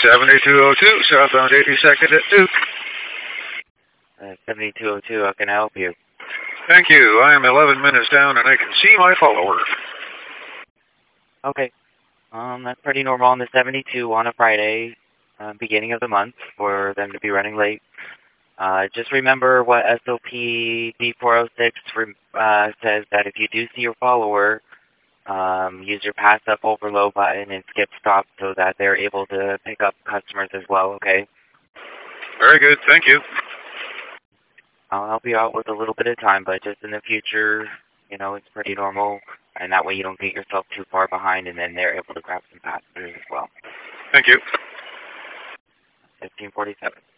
7202, southbound 82nd at 2. 7202, how can I help you? Thank you. I am 11 minutes down and I can see my follower. Okay. That's pretty normal on the 72 on a Friday, beginning of the month, for them to be running late. Just remember what SOP D406 says, that if you do see your follower, use your pass up overload button and skip stop so that they're able to pick up customers as well, okay? Very good. Thank you. I'll help you out with a little bit of time, but just in the future, you know, it's pretty normal, and that way you don't get yourself too far behind, and then they're able to grab some passengers as well. Thank you. 1547.